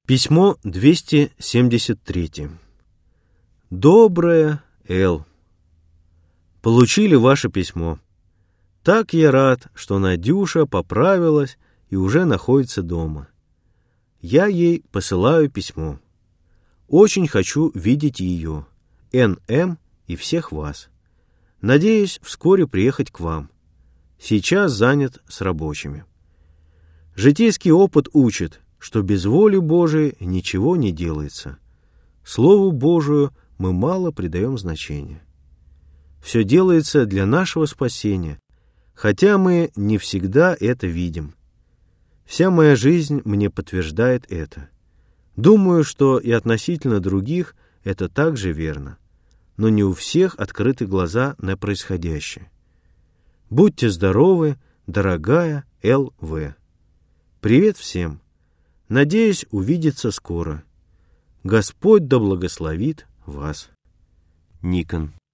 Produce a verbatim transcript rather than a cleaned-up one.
Письмо двести семьдесят три. Доброе Эл. Получили ваше письмо. Так я рад, что Надюша поправилась и уже находится дома. Я ей посылаю письмо. Очень хочу видеть ее, Эн Эм и всех вас. Надеюсь вскоре приехать к вам. Сейчас занят с рабочими. Житейский опыт учит, что без воли Божией ничего не делается. Слову Божию мы мало придаем значения. Все делается для нашего спасения, хотя мы не всегда это видим. Вся моя жизнь мне подтверждает это. Думаю, что и относительно других это также верно, но не у всех открыты глаза на происходящее. Будьте здоровы, дорогая Эл В. Привет всем! Надеюсь увидеться скоро. Господь да благословит вас. Никон.